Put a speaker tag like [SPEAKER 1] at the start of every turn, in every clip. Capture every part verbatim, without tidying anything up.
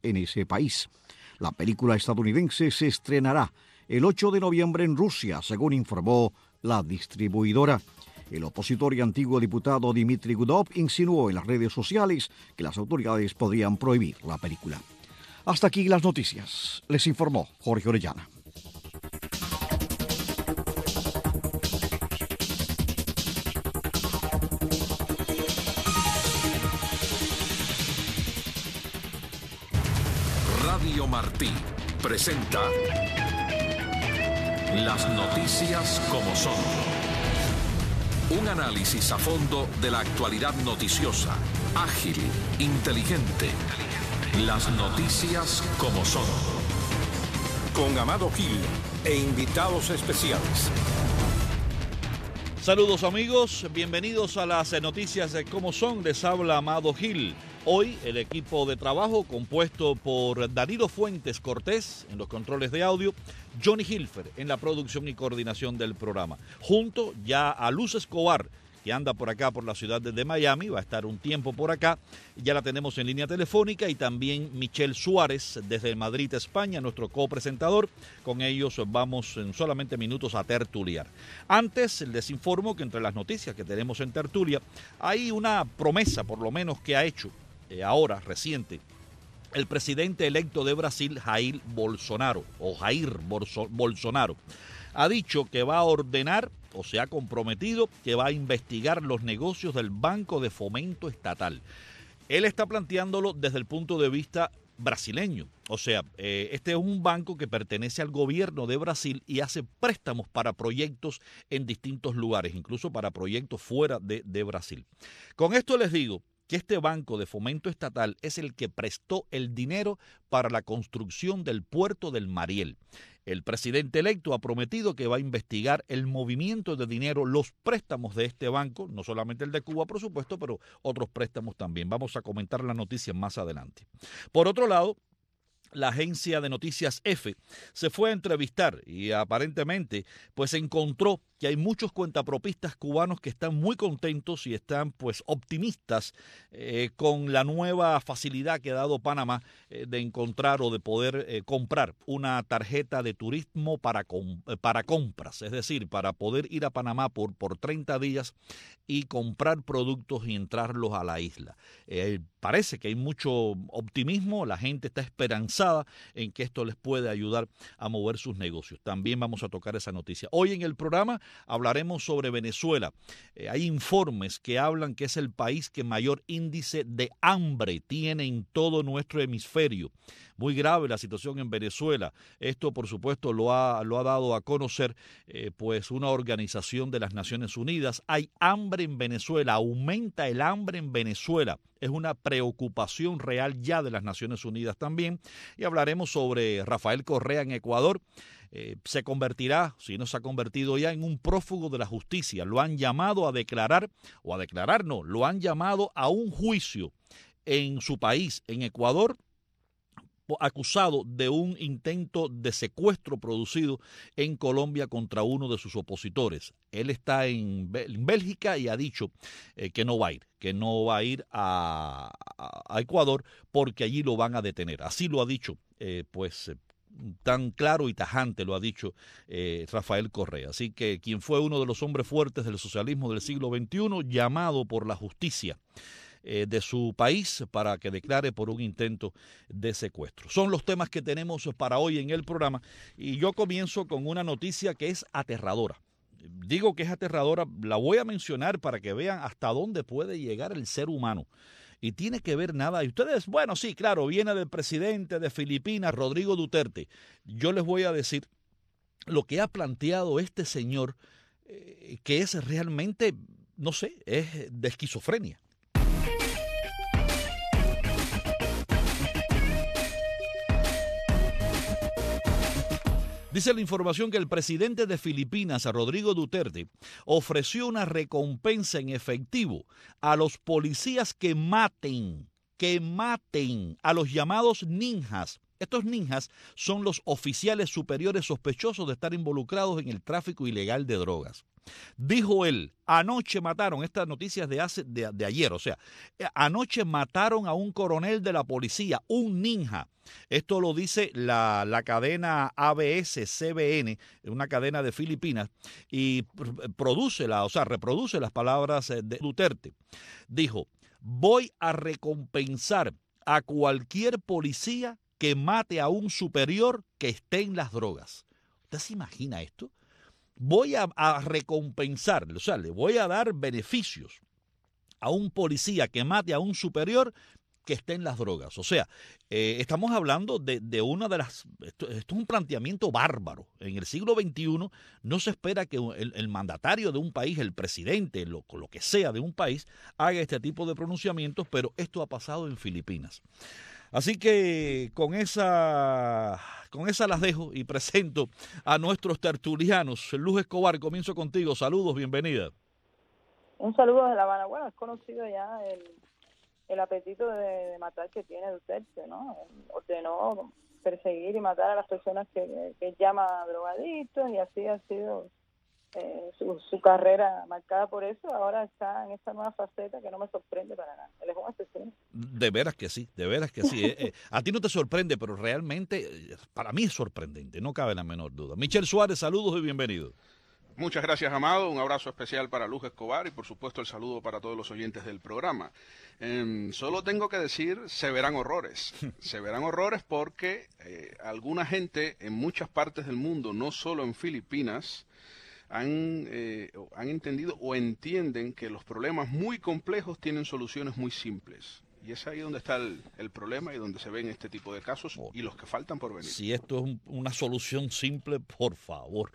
[SPEAKER 1] en ese país. La película estadounidense se estrenará el ocho de noviembre en Rusia, según informó la distribuidora. El opositor y antiguo diputado Dmitry Gudov insinuó en las redes sociales que las autoridades podrían prohibir la película. Hasta aquí las noticias. Les informó Jorge Orellana.
[SPEAKER 2] Radio Martí presenta Las noticias como son. Un análisis a fondo de la actualidad noticiosa, ágil, inteligente. Las noticias como son. Con Amado Gil e invitados especiales.
[SPEAKER 3] Saludos amigos, bienvenidos a las noticias de cómo son. Les habla Amado Gil. Hoy el equipo de trabajo compuesto por Danilo Fuentes Cortés en los controles de audio, Johnny Hilfer en la producción y coordinación del programa. Junto ya a Luz Escobar, que anda por acá por la ciudad de Miami, va a estar un tiempo por acá, ya la tenemos en línea telefónica, y también Michelle Suárez desde Madrid, España, nuestro copresentador. Con ellos vamos en solamente minutos a tertuliar. Antes les informo que entre las noticias que tenemos en tertulia hay una promesa, por lo menos, que ha hecho eh, ahora, reciente, el presidente electo de Brasil, Jair Bolsonaro, o Jair Bolso- Bolsonaro. Ha dicho que va a ordenar, o se ha comprometido, que va a investigar los negocios del Banco de Fomento Estatal. Él está planteándolo desde el punto de vista brasileño. O sea, eh, este es un banco que pertenece al gobierno de Brasil y hace préstamos para proyectos en distintos lugares, incluso para proyectos fuera de, de Brasil. Con esto les digo que este Banco de Fomento Estatal es el que prestó el dinero para la construcción del puerto del Mariel. El presidente electo ha prometido que va a investigar el movimiento de dinero, los préstamos de este banco, no solamente el de Cuba, por supuesto, pero otros préstamos también. Vamos a comentar la noticia más adelante. Por otro lado, la agencia de noticias EFE se fue a entrevistar y aparentemente pues encontró que hay muchos cuentapropistas cubanos que están muy contentos y están pues optimistas eh, con la nueva facilidad que ha dado Panamá eh, de encontrar o de poder eh, comprar una tarjeta de turismo para, com- para compras, es decir, para poder ir a Panamá por, por treinta días y comprar productos y entrarlos a la isla. Eh, parece que hay mucho optimismo, la gente está esperanzada en que esto les puede ayudar a mover sus negocios. También vamos a tocar esa noticia. Hoy en el programa hablaremos sobre Venezuela. Eh, hay informes que hablan que es el país que mayor índice de hambre tiene en todo nuestro hemisferio. Muy grave la situación en Venezuela. Esto, por supuesto, lo ha, lo ha dado a conocer eh, pues una organización de las Naciones Unidas. Hay hambre en Venezuela, aumenta el hambre en Venezuela. Es una preocupación real ya de las Naciones Unidas también. Y hablaremos sobre Rafael Correa en Ecuador. Eh, se convertirá, si no se ha convertido ya, en un prófugo de la justicia. Lo han llamado a declarar, o a declarar no, lo han llamado a un juicio en su país, en Ecuador, acusado de un intento de secuestro producido en Colombia contra uno de sus opositores. Él está en, en Bélgica y ha dicho eh, que no va a ir, que no va a ir a, a, a Ecuador porque allí lo van a detener. Así lo ha dicho, eh, pues eh, tan claro y tajante lo ha dicho eh, Rafael Correa. Así que quien fue uno de los hombres fuertes del socialismo del siglo veintiuno, llamado por la justicia de su país para que declare por un intento de secuestro. Son los temas que tenemos para hoy en el programa y yo comienzo con una noticia que es aterradora. Digo que es aterradora, la voy a mencionar para que vean hasta dónde puede llegar el ser humano. Y tiene que ver nada. Y ustedes, bueno, sí, claro, viene del presidente de Filipinas, Rodrigo Duterte. Yo les voy a decir lo que ha planteado este señor, eh, que es realmente, no sé, es de esquizofrenia. Dice la información que el presidente de Filipinas, Rodrigo Duterte, ofreció una recompensa en efectivo a los policías que maten, que maten a los llamados ninjas. Estos ninjas son los oficiales superiores sospechosos de estar involucrados en el tráfico ilegal de drogas. Dijo él, anoche mataron, esta noticia es de, hace, de, de ayer, o sea, anoche mataron a un coronel de la policía, un ninja. Esto lo dice la, la cadena A B S C B N, una cadena de Filipinas, y produce, la, o sea, reproduce las palabras de Duterte. Dijo, voy a recompensar a cualquier policía que mate a un superior que esté en las drogas. ¿Usted se imagina esto? Voy a, a recompensar, o sea, le voy a dar beneficios a un policía que mate a un superior que esté en las drogas. O sea, eh, estamos hablando de, de una de las... Esto, esto es un planteamiento bárbaro. En el siglo veintiuno no se espera que el, el mandatario de un país, el presidente, lo, lo que sea de un país, haga este tipo de pronunciamientos, pero esto ha pasado en Filipinas. Así que con esa, con esa las dejo y presento a nuestros tertulianos. Luz Escobar, comienzo contigo. Saludos, bienvenida.
[SPEAKER 4] Un saludo de La Habana. Bueno, es conocido ya el, el apetito de, de matar que tiene Duterte, ¿no? Ordenó perseguir y matar a las personas que, que llama drogadictos y así ha sido eh, su, su carrera marcada por eso. Ahora está en esta nueva faceta que no me sorprende para nada. Él es un asesino.
[SPEAKER 3] De veras que sí, de veras que sí. eh, eh, a ti no te sorprende, pero realmente eh, para mí es sorprendente, no cabe la menor duda. Michel Suárez, saludos y bienvenido.
[SPEAKER 5] Muchas gracias, Amado. Un abrazo especial para Luz Escobar y, por supuesto, el saludo para todos los oyentes del programa. Eh, solo tengo que decir, se verán horrores. Se verán horrores porque eh, alguna gente en muchas partes del mundo, no solo en Filipinas, han, eh, han entendido o entienden que los problemas muy complejos tienen soluciones muy simples. Y es ahí donde está el, el problema y donde se ven este tipo de casos y los que faltan por venir.
[SPEAKER 3] Si esto es un, una solución simple, por favor.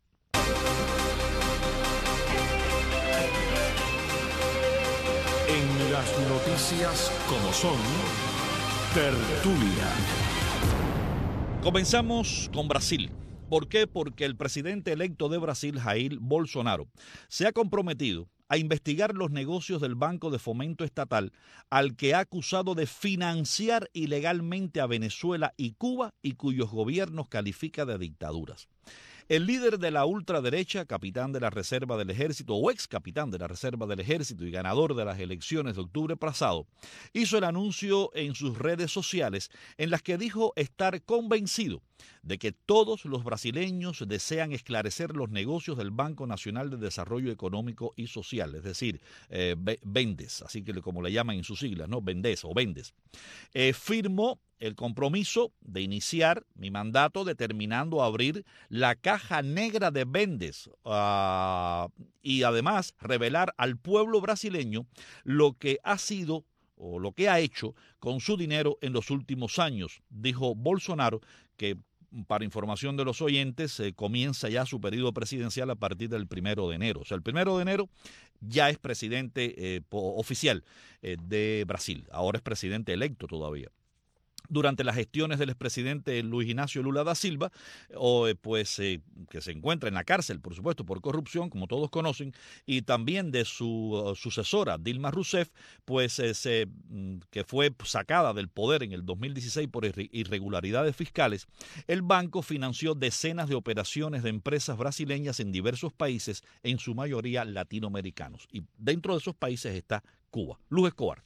[SPEAKER 2] En las noticias como son, tertulia.
[SPEAKER 3] Comenzamos con Brasil. ¿Por qué? Porque el presidente electo de Brasil, Jair Bolsonaro, se ha comprometido a investigar los negocios del Banco de Fomento Estatal, al que ha acusado de financiar ilegalmente a Venezuela y Cuba y cuyos gobiernos califica de dictaduras. El líder de la ultraderecha, capitán de la Reserva del Ejército o ex capitán de la Reserva del Ejército y ganador de las elecciones de octubre pasado, hizo el anuncio en sus redes sociales en las que dijo estar convencido de que todos los brasileños desean esclarecer los negocios del Banco Nacional de Desarrollo Económico y Social, es decir, eh, Bendes, así que como le llaman en sus siglas, ¿no? Bendes o Bendes. Eh, firmó el compromiso de iniciar mi mandato determinando abrir la caja negra de Bendes uh, y además revelar al pueblo brasileño lo que ha sido o lo que ha hecho con su dinero en los últimos años, dijo Bolsonaro, que para información de los oyentes, eh, comienza ya su periodo presidencial a partir del primero de enero. O sea, el primero de enero ya es presidente eh, oficial eh, de Brasil. Ahora es presidente electo todavía. Durante las gestiones del expresidente Luis Ignacio Lula da Silva, o, pues eh, que se encuentra en la cárcel, por supuesto, por corrupción, como todos conocen, y también de su uh, sucesora, Dilma Rousseff, pues eh, se, que fue sacada del poder en el dos mil dieciséis por irregularidades fiscales, el banco financió decenas de operaciones de empresas brasileñas en diversos países, en su mayoría latinoamericanos. Y dentro de esos países está Cuba. Luz Escobar.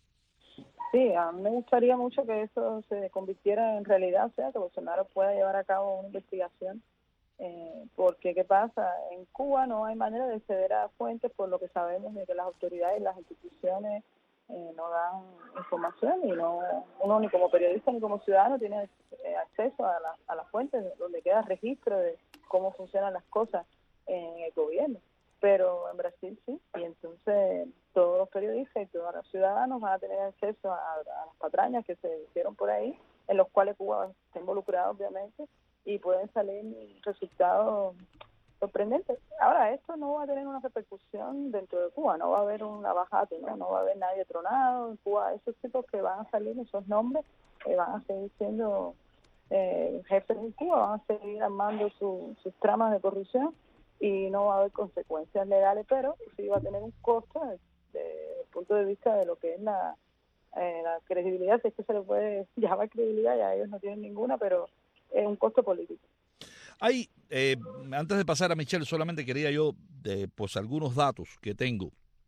[SPEAKER 4] Sí, a mí me gustaría mucho que eso se convirtiera en realidad, o sea, que Bolsonaro pueda llevar a cabo una investigación, eh, porque ¿qué pasa? En Cuba no hay manera de acceder a fuentes, por lo que sabemos de que las autoridades y las instituciones eh, no dan información y no uno ni como periodista ni como ciudadano tiene eh, acceso a, la, a las fuentes donde queda registro de cómo funcionan las cosas en el gobierno. Pero en Brasil sí, y entonces todos los periodistas y todos los ciudadanos van a tener acceso a, a las patrañas que se hicieron por ahí, en los cuales Cuba está involucrada obviamente, y pueden salir resultados sorprendentes. Ahora, esto no va a tener una repercusión dentro de Cuba, no va a haber un abajato, no, no va a haber nadie tronado en Cuba. Esos tipos que van a salir, esos nombres, eh, van a seguir siendo eh, jefes en Cuba, van a seguir armando su, sus tramas de corrupción, y no va a haber consecuencias legales, pero sí va a tener un costo desde el punto de vista de lo que es la, eh, la credibilidad, si es que se le puede llamar credibilidad, ya ellos no tienen ninguna, pero es un costo político.
[SPEAKER 3] Hay, eh, antes de pasar a Michelle, solamente quería yo, eh, pues algunos datos que tengo.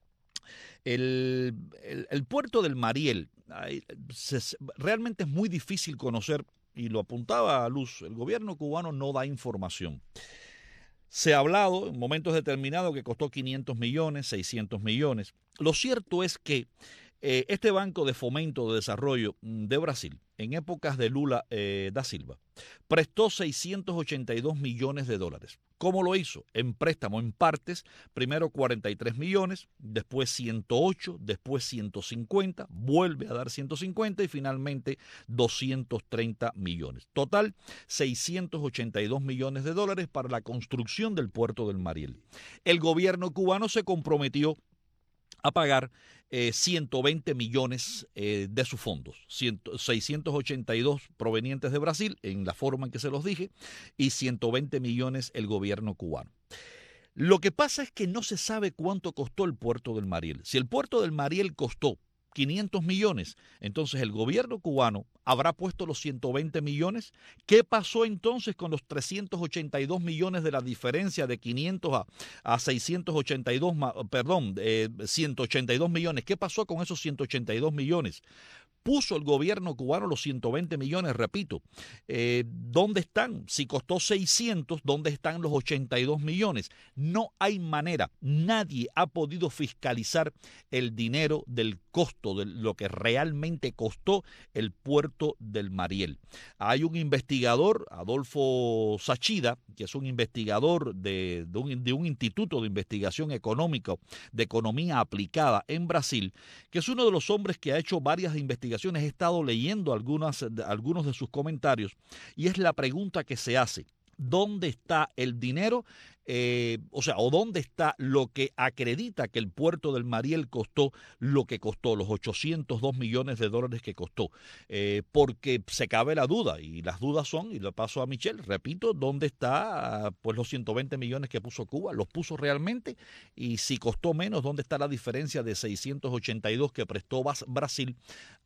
[SPEAKER 3] El, el, el puerto del Mariel, hay, se, realmente es muy difícil conocer, y lo apuntaba a Luz, el gobierno cubano no da información. Se ha hablado en momentos determinados que costó quinientos millones, seiscientos millones. Lo cierto es que eh, este Banco de Fomento de Desarrollo de Brasil, en épocas de Lula eh, da Silva, prestó seiscientos ochenta y dos millones de dólares. ¿Cómo lo hizo? En préstamo en partes, primero cuarenta y tres millones, después ciento ocho, después ciento cincuenta, vuelve a dar ciento cincuenta y finalmente doscientos treinta millones. Total, seiscientos ochenta y dos millones de dólares para la construcción del puerto del Mariel. El gobierno cubano se comprometió a pagar eh, ciento veinte millones eh, de sus fondos, seiscientos ochenta y dos provenientes de Brasil, en la forma en que se los dije, y ciento veinte millones el gobierno cubano. Lo que pasa es que no se sabe cuánto costó el puerto del Mariel. Si el puerto del Mariel costó quinientos millones, entonces el gobierno cubano habrá puesto los ciento veinte millones. ¿Qué pasó entonces con los trescientos ochenta y dos millones de la diferencia de quinientos a, a seiscientos ochenta y dos, perdón, eh, ciento ochenta y dos millones? ¿Qué pasó con esos ciento ochenta y dos millones? Puso el gobierno cubano los ciento veinte millones, repito. Eh, ¿Dónde están? Si costó seiscientos, ¿dónde están los ochenta y dos millones? No hay manera. Nadie ha podido fiscalizar el dinero del costo, de lo que realmente costó el puerto del Mariel. Hay un investigador, Adolfo Sachida, que es un investigador de, de, un, de un instituto de investigación económica, de economía aplicada en Brasil, que es uno de los hombres que ha hecho varias investigaciones. He estado leyendo algunas, algunos de sus comentarios y es la pregunta que se hace: ¿dónde está el dinero? Eh, o sea, ¿o dónde está lo que acredita que el puerto del Mariel costó lo que costó, los ochocientos dos millones de dólares que costó? Eh, porque se cabe la duda, y las dudas son, y lo paso a Michelle, repito, ¿dónde está pues los ciento veinte millones que puso Cuba? ¿Los puso realmente? Y si costó menos, ¿dónde está la diferencia de seiscientos ochenta y dos que prestó Brasil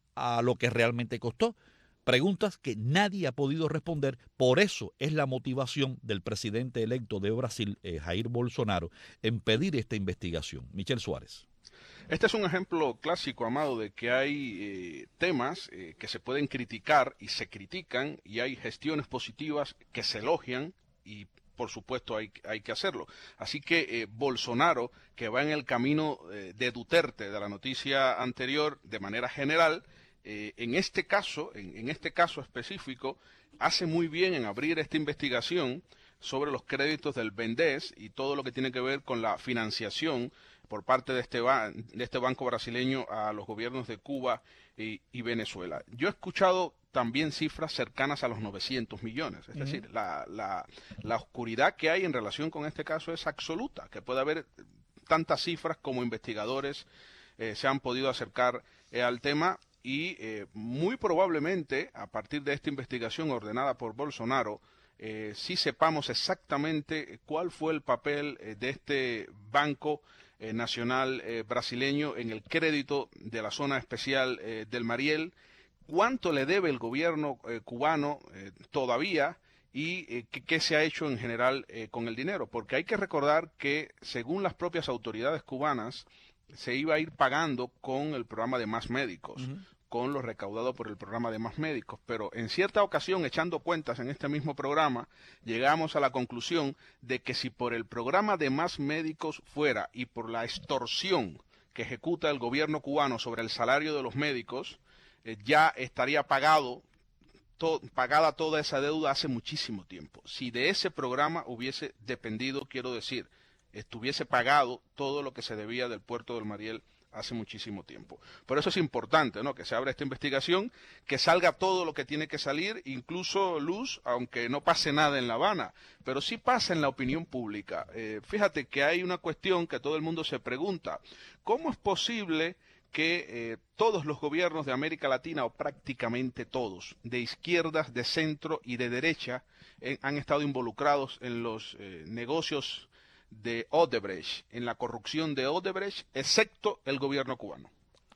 [SPEAKER 3] a lo que realmente costó? Preguntas que nadie ha podido responder. Por eso es la motivación del presidente electo de Brasil, eh, Jair Bolsonaro, en pedir esta investigación. Michelle Suárez.
[SPEAKER 5] Este es un ejemplo clásico, Amado, de que hay eh, temas eh, que se pueden criticar y se critican, y hay gestiones positivas que se elogian y por supuesto hay, hay que hacerlo. Así que eh, Bolsonaro, que va en el camino eh, de Duterte, de la noticia anterior, de manera general, Eh, en este caso, en, en este caso específico, hace muy bien en abrir esta investigación sobre los créditos del BNDES y todo lo que tiene que ver con la financiación por parte de este, de este banco brasileño a los gobiernos de Cuba y, y Venezuela. Yo he escuchado también cifras cercanas a los novecientos millones, es uh-huh. decir, la, la, la oscuridad que hay en relación con este caso es absoluta, que puede haber tantas cifras como investigadores eh, se han podido acercar eh, al tema. Y eh, muy probablemente, a partir de esta investigación ordenada por Bolsonaro, eh, sí sepamos exactamente cuál fue el papel eh, de este Banco eh, Nacional eh, brasileño en el crédito de la zona especial eh, del Mariel, cuánto le debe el gobierno eh, cubano eh, todavía y eh, qué, qué se ha hecho en general eh, con el dinero. Porque hay que recordar que, según las propias autoridades cubanas, se iba a ir pagando con el programa de Más Médicos, uh-huh. con lo recaudado por el programa de Más Médicos, pero en cierta ocasión, echando cuentas en este mismo programa, llegamos a la conclusión de que si por el programa de Más Médicos fuera y por la extorsión que ejecuta el gobierno cubano sobre el salario de los médicos, eh, ya estaría pagado, to- pagada toda esa deuda hace muchísimo tiempo. Si de ese programa hubiese dependido, quiero decir, estuviese pagado todo lo que se debía del puerto del Mariel hace muchísimo tiempo. Por eso es importante, ¿no?, que se abra esta investigación, que salga todo lo que tiene que salir, incluso Luz, aunque no pase nada en La Habana, pero sí pasa en la opinión pública. Eh, fíjate que hay una cuestión que todo el mundo se pregunta: ¿cómo es posible que eh, todos los gobiernos de América Latina, o prácticamente todos, de izquierdas, de centro y de derecha, eh, han estado involucrados en los eh, negocios de Odebrecht, en la corrupción de Odebrecht, excepto el gobierno cubano?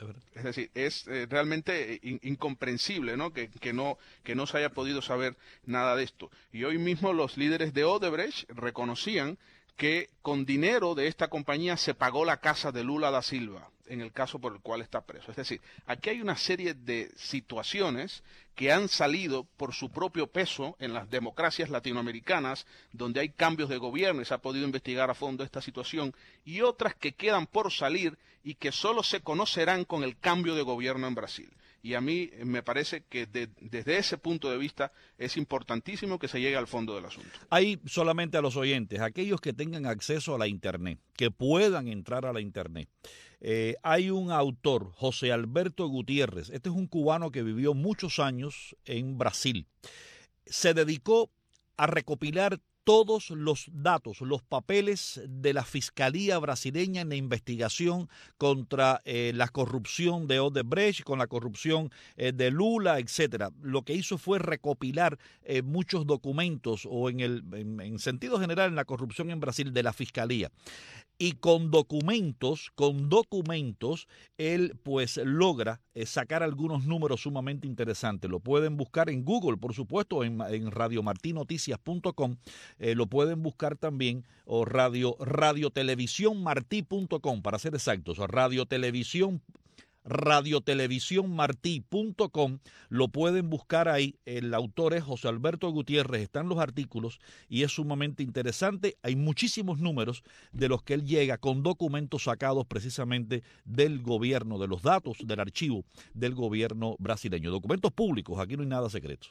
[SPEAKER 5] Es decir, es eh, realmente in, incomprensible, ¿no? Que, que no que no se haya podido saber nada de esto. Y hoy mismo los líderes de Odebrecht reconocían que con dinero de esta compañía se pagó la casa de Lula da Silva, en el caso por el cual está preso. Es decir, aquí hay una serie de situaciones que han salido por su propio peso en las democracias latinoamericanas, donde hay cambios de gobierno y se ha podido investigar a fondo esta situación, y otras que quedan por salir y que solo se conocerán con el cambio de gobierno en Brasil. Y a mí me parece que de, desde ese punto de vista es importantísimo que se llegue al fondo del asunto.
[SPEAKER 3] Hay solamente a los oyentes, aquellos que tengan acceso a la Internet, que puedan entrar a la Internet. Eh, hay un autor, José Alberto Gutiérrez, este es un cubano que vivió muchos años en Brasil. Se dedicó a recopilar todos los datos, los papeles de la Fiscalía brasileña en la investigación contra eh, la corrupción de Odebrecht, con la corrupción eh, de Lula, etcétera. Lo que hizo fue recopilar eh, muchos documentos, o en, el, en, en sentido general en la corrupción en Brasil, de la Fiscalía. Y con documentos, con documentos, él pues logra eh, sacar algunos números sumamente interesantes. Lo pueden buscar en Google, por supuesto, en, en radio martí noticias punto com. Eh, lo pueden buscar también, o radio, radio televisión martí punto com, para ser exactos, radio televisión radio televisión martí punto com, lo pueden buscar ahí. El autor es José Alberto Gutiérrez, están los artículos y es sumamente interesante. Hay muchísimos números de los que él llega con documentos sacados precisamente del gobierno, de los datos del archivo del gobierno brasileño. Documentos públicos, aquí no hay nada secreto.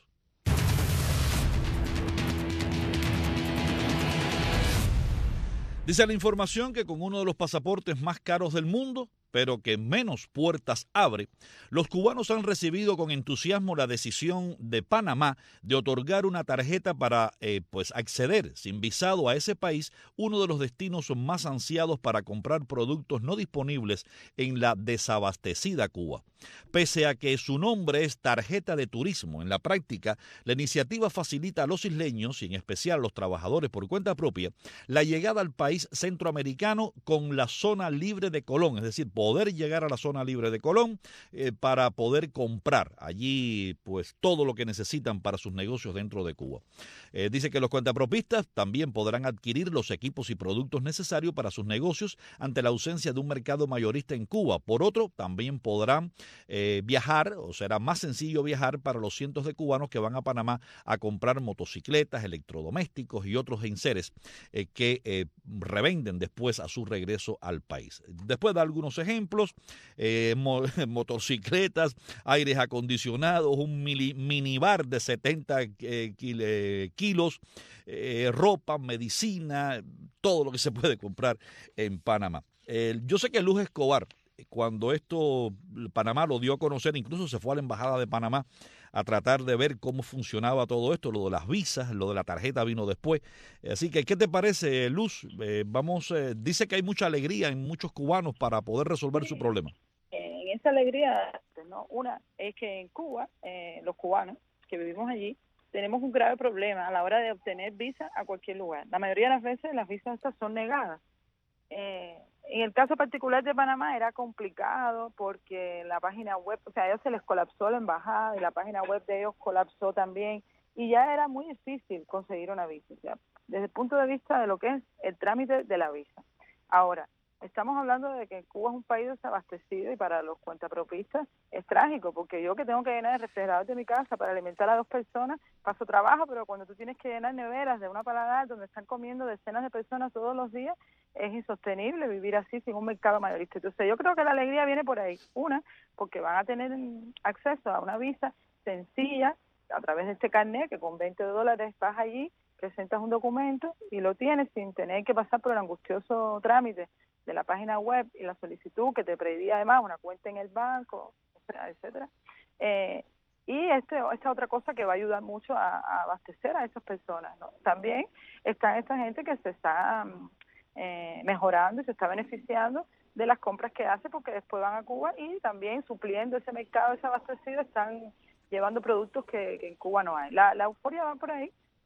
[SPEAKER 3] Dice la información que con uno de los pasaportes más caros del mundo, pero que menos puertas abre, los cubanos han recibido con entusiasmo la decisión de Panamá de otorgar una tarjeta para eh, pues acceder sin visado a ese país, uno de los destinos más ansiados para comprar productos no disponibles en la desabastecida Cuba. Pese a que su nombre es tarjeta de turismo, en la práctica la iniciativa facilita a los isleños, y en especial a los trabajadores por cuenta propia, la llegada al país centroamericano con la zona libre de Colón, es decir, poder llegar a la zona libre de Colón eh, para poder comprar allí pues todo lo que necesitan para sus negocios dentro de Cuba. Eh, dice que los cuentapropistas también podrán adquirir los equipos y productos necesarios para sus negocios ante la ausencia de un mercado mayorista en Cuba. Por otro, también podrán eh, viajar, o será más sencillo viajar para los cientos de cubanos que van a Panamá a comprar motocicletas, electrodomésticos y otros enseres eh, que eh, revenden después a su regreso al país. Después de algunos ejemplos, eh, mo motocicletas, aires acondicionados, un mini, minibar de setenta eh, kil kilos, eh, ropa, medicina, todo lo que se puede comprar en Panamá. Eh, yo sé que Luz Escobar, cuando esto Panamá lo dio a conocer, incluso se fue a la embajada de Panamá a tratar de ver cómo funcionaba todo esto, lo de las visas, lo de la tarjeta vino después. Así que, ¿qué te parece, Luz? Eh, vamos, eh, dice que hay mucha alegría en muchos cubanos para poder resolver su problema.
[SPEAKER 4] En esa alegría, ¿no? Una es que en Cuba, eh, los cubanos que vivimos allí, tenemos un grave problema a la hora de obtener visa a cualquier lugar. La mayoría de las veces las visas estas son negadas. Eh, en el caso particular de Panamá era complicado porque la página web, o sea, a ellos se les colapsó la embajada y la página web de ellos colapsó también y ya era muy difícil conseguir una visa, o sea, desde el punto de vista de lo que es el trámite de la visa. Ahora, estamos hablando de que Cuba es un país desabastecido y para los cuentapropistas es trágico, porque yo que tengo que llenar el refrigerador de mi casa para alimentar a dos personas, paso trabajo, pero cuando tú tienes que llenar neveras de una paladar donde están comiendo decenas de personas todos los días, es insostenible vivir así sin un mercado mayorista. Entonces yo creo que la alegría viene por ahí. Una, porque van a tener acceso a una visa sencilla a través de este carnet que con veinte dólares vas allí, presentas un documento y lo tienes sin tener que pasar por el angustioso trámite de la página web y la solicitud que te prevía además una cuenta en el banco, etcétera. Eh, y este, esta otra cosa que va a ayudar mucho a, a abastecer a esas personas, ¿no? También está esta gente que se está eh, mejorando y se está beneficiando de las compras que hace porque después van a Cuba y también supliendo ese mercado desabastecido están llevando productos que, que en Cuba no hay. La, la euforia va por ahí.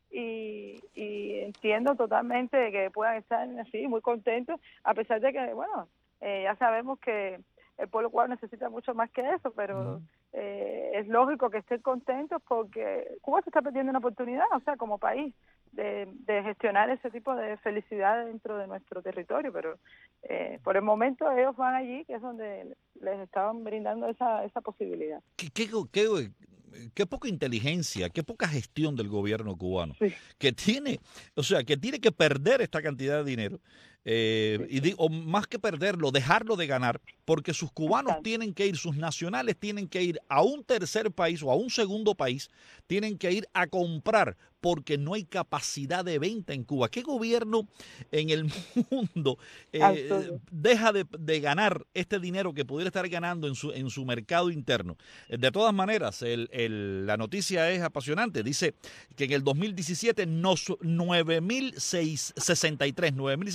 [SPEAKER 4] Y, y entiendo totalmente que puedan estar así muy contentos, a pesar de que, bueno, eh, ya sabemos que el pueblo cubano necesita mucho más que eso, pero eh, es lógico que estén contentos porque Cuba se está perdiendo una oportunidad, o sea, como país, de, de gestionar ese tipo de felicidad dentro de nuestro territorio, pero eh, por el momento ellos van allí, que es donde les estaban brindando esa, esa posibilidad.
[SPEAKER 3] ¿Qué, qué, qué, qué poca inteligencia, qué poca gestión del gobierno cubano,
[SPEAKER 4] sí.
[SPEAKER 3] que tiene, o sea, que tiene que perder esta cantidad de dinero, eh, sí. y di, o más que perderlo, dejarlo de ganar, porque sus cubanos Exacto. tienen que ir, sus nacionales tienen que ir a un tercer país o a un segundo país, tienen que ir a comprar, porque no hay capacidad de venta en Cuba. ¿Qué gobierno en el mundo eh, deja de, de ganar este dinero que pudiera estar ganando en su, en su mercado interno? De todas maneras, el, el, la noticia es apasionante. Dice que en el dos mil diecisiete nueve mil sesenta y tres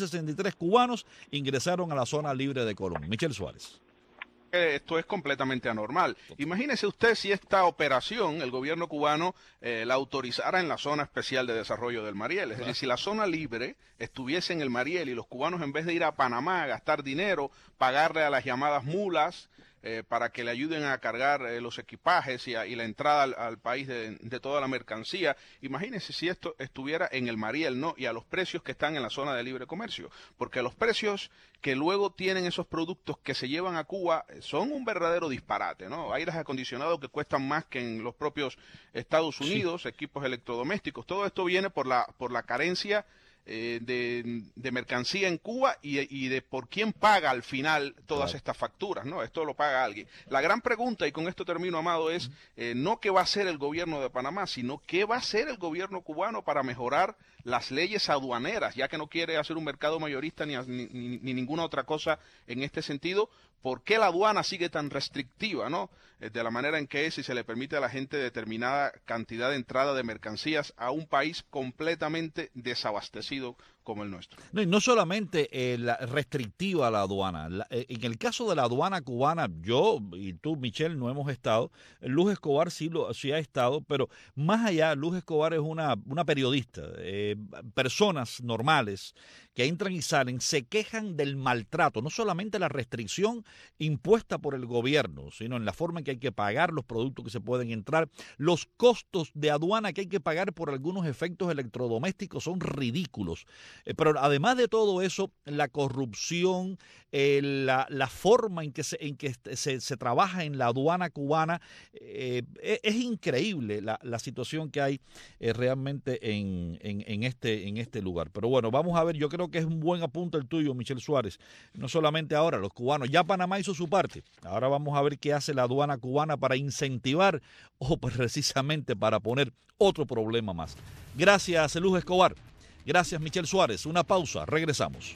[SPEAKER 3] cubanos ingresaron a la zona libre de Colón. Michelle Suárez.
[SPEAKER 5] Esto es completamente anormal. Imagínese usted si esta operación el gobierno cubano eh, la autorizara en la zona especial de desarrollo del Mariel. Es decir, si la zona libre estuviese en el Mariel y los cubanos, en vez de ir a Panamá a gastar dinero, pagarle a las llamadas mulas eh, para que le ayuden a cargar eh, los equipajes y, a, y la entrada al, al país de, de toda la mercancía, imagínese si esto estuviera en el Mariel, ¿no? Y a los precios que están en la zona de libre comercio. Porque los precios que luego tienen esos productos que se llevan a Cuba son un verdadero disparate, ¿no? Aires acondicionados que cuestan más que en los propios Estados Unidos, sí. Equipos electrodomésticos, todo esto viene por la por la carencia eh, de, de mercancía en Cuba y, y de por quién paga al final todas claro. estas facturas, ¿no? Esto lo paga alguien. La gran pregunta, y con esto termino, Amado, es eh, no qué va a hacer el gobierno de Panamá, sino qué va a hacer el gobierno cubano para mejorar las leyes aduaneras, ya que no quiere hacer un mercado mayorista ni, ni, ni ninguna otra cosa en este sentido. ¿Por qué la aduana sigue tan restrictiva, no? De la manera en que es y se le permite a la gente determinada cantidad de entrada de mercancías a un país completamente desabastecido como el nuestro.
[SPEAKER 3] No, y no solamente eh, la restrictiva la aduana. La, eh, en el caso de la aduana cubana, yo y tú, Michelle, no hemos estado. Luz Escobar sí, lo, sí ha estado, pero más allá, Luz Escobar es una, una periodista. Eh, personas normales que entran y salen se quejan del maltrato, no solamente la restricción impuesta por el gobierno, sino en la forma en que hay que pagar los productos que se pueden entrar. Los costos de aduana que hay que pagar por algunos efectos electrodomésticos son ridículos. Eh, pero además de todo eso, la corrupción, eh, la, la forma en que se, en que se, se trabaja en la aduana cubana, eh, es, es increíble la, la situación que hay eh, realmente en, en, en, este, en este lugar. Pero bueno, vamos a ver, yo creo que es un buen apunte el tuyo, Michelle Suárez. No solamente ahora, los cubanos, ya Panamá hizo su parte. Ahora vamos a ver qué hace la aduana cubana para incentivar o precisamente para poner otro problema más. Gracias, Luz Escobar. Gracias, Michelle Suárez. Una pausa, regresamos.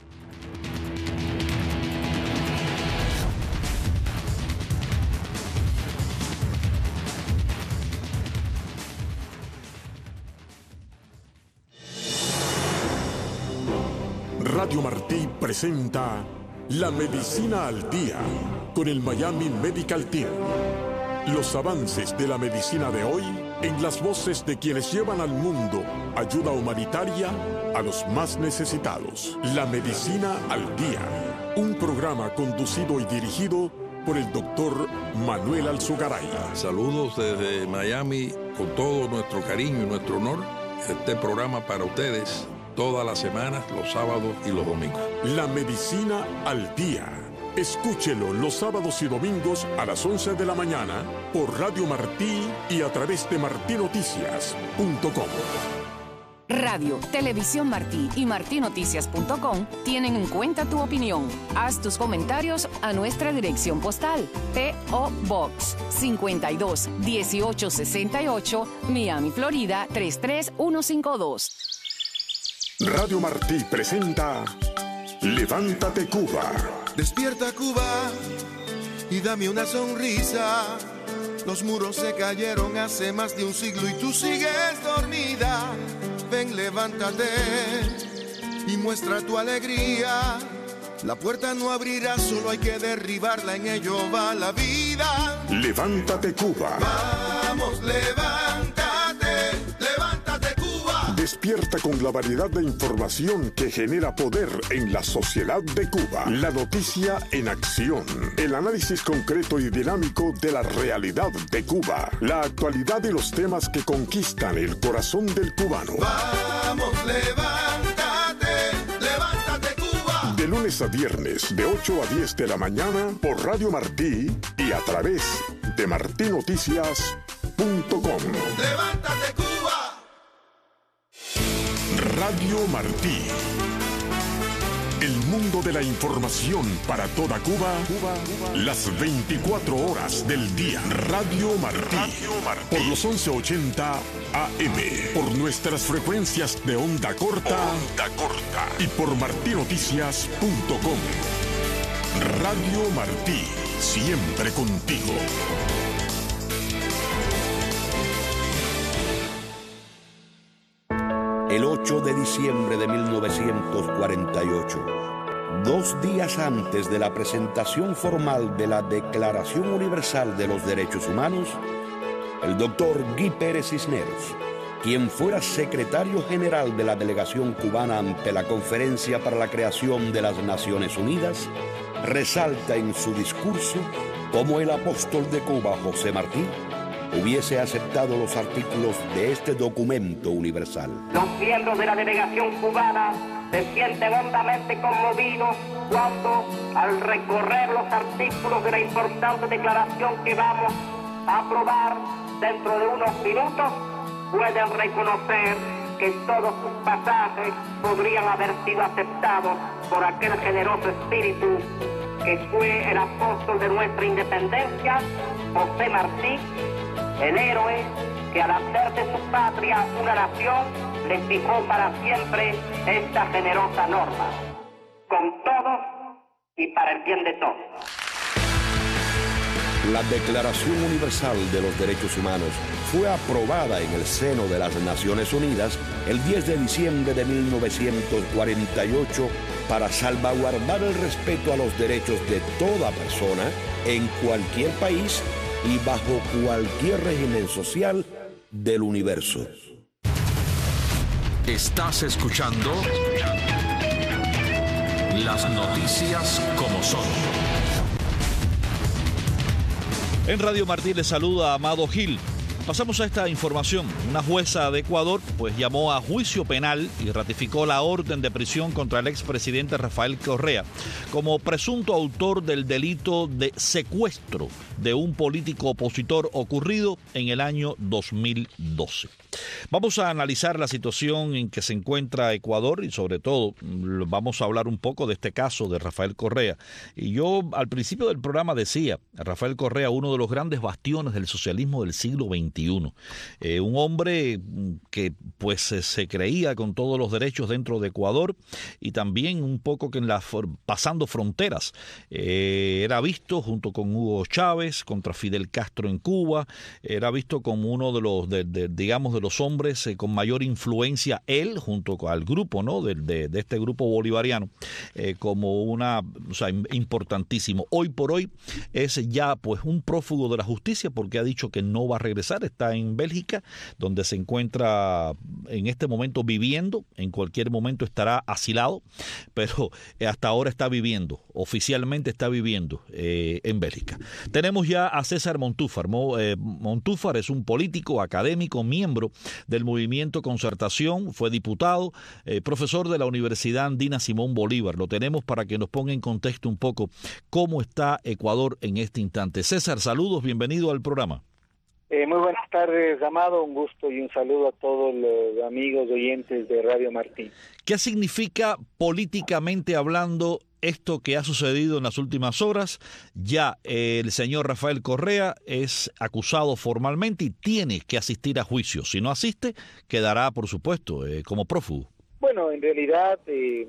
[SPEAKER 2] Radio Martí presenta La Medicina al Día con el Miami Medical Team. Los avances de la medicina de hoy en las voces de quienes llevan al mundo ayuda humanitaria a los más necesitados. La Medicina al Día, un programa conducido y dirigido por el doctor Manuel Alzugaray.
[SPEAKER 6] Saludos desde Miami con todo nuestro cariño y nuestro honor. Este programa para ustedes todas las semanas, los sábados y los domingos.
[SPEAKER 2] La Medicina al Día. Escúchelo los sábados y domingos a las once de la mañana por Radio Martí y a través de martí noticias punto com.
[SPEAKER 7] Radio, Televisión Martí y martí noticias punto com tienen en cuenta tu opinión. Haz tus comentarios a nuestra dirección postal. P O Box cincuenta y dos dieciocho sesenta y ocho, Miami, Florida tres tres uno cinco dos.
[SPEAKER 2] Radio Martí presenta Levántate Cuba.
[SPEAKER 8] Despierta Cuba y dame una sonrisa. Los muros se cayeron hace más de un siglo y tú sigues dormida. Ven, levántate y muestra tu alegría. La puerta no abrirá, solo hay que derribarla, en ello va la vida.
[SPEAKER 2] Levántate Cuba.
[SPEAKER 8] Vamos, levántate, levántate Cuba.
[SPEAKER 2] Despierta Despierta con la variedad de información que genera poder en la sociedad de Cuba. La noticia en acción. El análisis concreto y dinámico de la realidad de Cuba. La actualidad y los temas que conquistan el corazón del cubano.
[SPEAKER 8] Vamos, levántate, levántate Cuba.
[SPEAKER 2] De lunes a viernes, de ocho a diez de la mañana, por Radio Martí y a través de martí noticias punto com.
[SPEAKER 8] Levántate Cuba.
[SPEAKER 2] Radio Martí. El mundo de la información para toda Cuba, Cuba, Cuba. Las veinticuatro horas del día. Radio Martí. Radio Martí. Por los once ochenta A M. Por nuestras frecuencias de onda corta. Onda corta. Y por martí noticias punto com. Radio Martí. Siempre contigo.
[SPEAKER 9] El ocho de diciembre de mil novecientos cuarenta y ocho, dos días antes de la presentación formal de la Declaración Universal de los Derechos Humanos, el doctor Guy Pérez Cisneros, quien fuera secretario general de la delegación cubana ante la Conferencia para la Creación de las Naciones Unidas, resalta en su discurso cómo el apóstol de Cuba, José Martí, hubiese aceptado los artículos de este documento universal.
[SPEAKER 10] Los miembros de la delegación cubana se sienten hondamente conmovidos cuando, al recorrer los artículos de la importante declaración que vamos a aprobar dentro de unos minutos, pueden reconocer que todos sus pasajes podrían haber sido aceptados por aquel generoso espíritu que fue el apóstol de nuestra independencia, José Martí, el héroe que al hacer de su patria una nación le fijó para siempre esta generosa norma, con todos y para el bien de todos.
[SPEAKER 9] La Declaración Universal de los Derechos Humanos fue aprobada en el seno de las Naciones Unidas el diez de diciembre de mil novecientos cuarenta y ocho para salvaguardar el respeto a los derechos de toda persona en cualquier país y bajo cualquier régimen social del universo.
[SPEAKER 11] Estás escuchando las noticias como son.
[SPEAKER 3] En Radio Martí le saluda Amado Gil. Pasamos a esta información. Una jueza de Ecuador pues llamó a juicio penal y ratificó la orden de prisión contra el expresidente Rafael Correa como presunto autor del delito de secuestro de un político opositor ocurrido en el año dos mil doce. Vamos a analizar la situación en que se encuentra Ecuador y sobre todo vamos a hablar un poco de este caso de Rafael Correa. Y yo al principio del programa decía, Rafael Correa, uno de los grandes bastiones del socialismo del siglo veintiuno. Eh, un hombre que pues se creía con todos los derechos dentro de Ecuador y también un poco que en la, pasando fronteras. Eh, era visto junto con Hugo Chávez contra Fidel Castro en Cuba, era visto como uno de los, de, de, digamos, de los hombres eh, con mayor influencia, él junto al grupo, ¿no? de, de, de este grupo bolivariano, eh, como una, o sea, importantísimo. Hoy por hoy es ya pues un prófugo de la justicia porque ha dicho que no va a regresar, está en Bélgica, donde se encuentra en este momento viviendo, en cualquier momento estará asilado, pero hasta ahora está viviendo, oficialmente está viviendo eh, en Bélgica. Tenemos ya a César Montúfar. Mo, eh, Montúfar es un político, académico, miembro del movimiento Concertación, fue diputado, eh, profesor de la Universidad Andina Simón Bolívar. Lo tenemos para que nos ponga en contexto un poco cómo está Ecuador en este instante. César, saludos, bienvenido al programa.
[SPEAKER 12] Eh, muy buenas tardes, Amado, un gusto y un saludo a todos los amigos oyentes de Radio Martí.
[SPEAKER 3] ¿Qué significa políticamente hablando esto que ha sucedido en las últimas horas? Ya eh, el señor Rafael Correa es acusado formalmente y tiene que asistir a juicio. Si no asiste, quedará, por supuesto, eh, como prófugo.
[SPEAKER 12] Bueno, en realidad eh,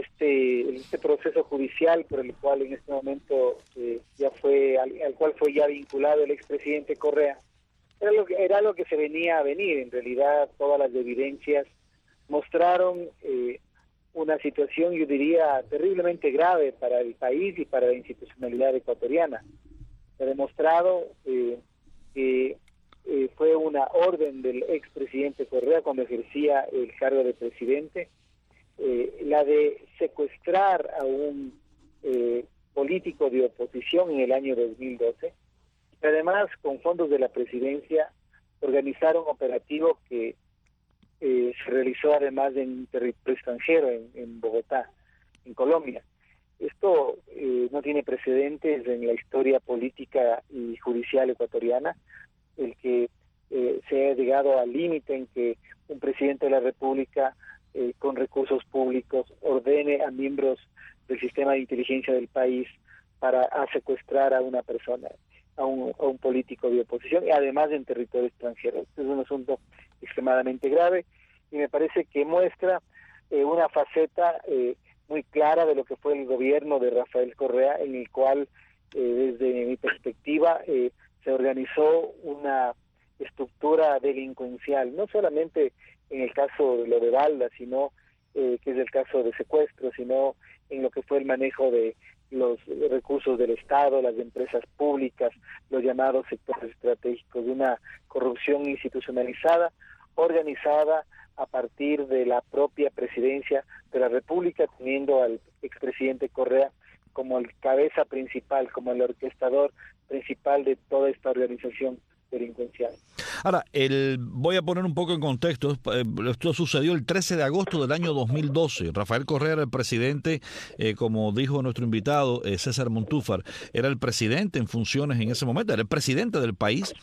[SPEAKER 12] este este proceso judicial por el cual en este momento eh, ya fue al, al cual fue ya vinculado el expresidente Correa era lo que era lo que se venía a venir. En realidad todas las evidencias mostraron eh, una situación, yo diría, terriblemente grave para el país y para la institucionalidad ecuatoriana. Se ha demostrado eh, que eh, fue una orden del expresidente Correa cuando ejercía el cargo de presidente, eh, la de secuestrar a un eh, político de oposición en el año dos mil doce. Además, con fondos de la presidencia, organizaron un operativo que eh, se realizó además en territorio extranjero, en, en Bogotá, en Colombia. Esto eh, no tiene precedentes en la historia política y judicial ecuatoriana, el que eh, se ha llegado al límite en que un presidente de la República, eh, con recursos públicos, ordene a miembros del sistema de inteligencia del país para a secuestrar a una persona, a un, a un político de oposición, y además en territorio extranjero. Este es un asunto extremadamente grave y me parece que muestra eh, una faceta eh, muy clara de lo que fue el gobierno de Rafael Correa, en el cual, eh, desde mi perspectiva, eh, se organizó una estructura delincuencial, no solamente en el caso de lo de Balda, sino eh, que es el caso de secuestro, sino en lo que fue el manejo de los recursos del Estado, las empresas públicas, los llamados sectores estratégicos, de una corrupción institucionalizada, organizada a partir de la propia presidencia de la República, teniendo al expresidente Correa como el cabeza principal, como el orquestador principal de toda esta organización delincuencial.
[SPEAKER 3] Ahora, el, voy a poner un poco en contexto. Esto sucedió el trece de agosto del año dos mil doce. Rafael Correa era el presidente, eh, como dijo nuestro invitado, eh, César Montúfar, era el presidente en funciones en ese momento, era el presidente del país.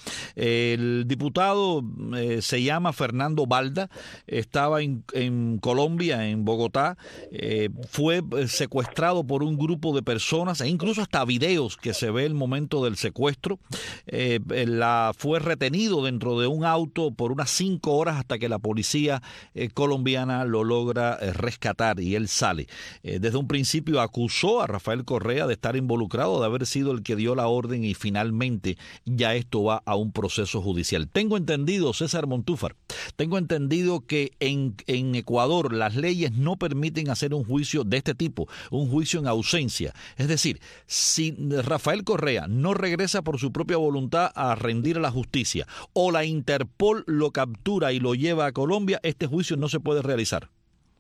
[SPEAKER 3] El diputado eh, se llama Fernando Balda, estaba en, en Colombia, en Bogotá, eh, fue secuestrado por un grupo de personas, e incluso hasta videos que se ve el momento del secuestro. Eh, la, fue retenido dentro de un auto por unas cinco horas hasta que la policía eh, colombiana lo logra eh, rescatar y él sale. Eh, desde un principio acusó a Rafael Correa de estar involucrado, de haber sido el que dio la orden, y finalmente ya esto va a un proceso judicial. Tengo entendido, César Montúfar, tengo entendido que en, en Ecuador las leyes no permiten hacer un juicio de este tipo, un juicio en ausencia. Es decir, si Rafael Correa no regresa por su propia voluntad a rendir a la justicia, o la Interpol lo captura y lo lleva a Colombia, este juicio no se puede realizar.